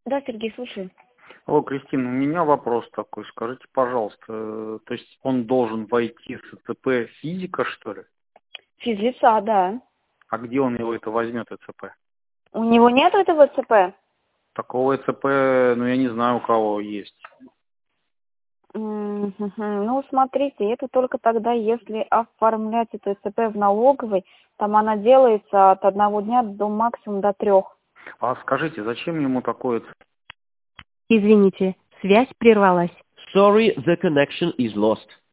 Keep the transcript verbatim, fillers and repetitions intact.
Да, Сергей, слушаю. Алло, Кристина, у меня вопрос такой. Скажите, пожалуйста, э, то есть он должен войти в ЦЦП физика, что ли? Физлица, да. А где он его это возьмет, ЭЦП? У него нет этого ЦП? Такого ЭЦП, ну я не знаю, у кого есть. М, мгм. Ну, смотрите, это только тогда, если оформлять это ЦП в налоговой, там она делается от одного дня до максимум до трех. А скажите, зачем ему такое? Извините, связь прервалась. Sorry, the connection is lost.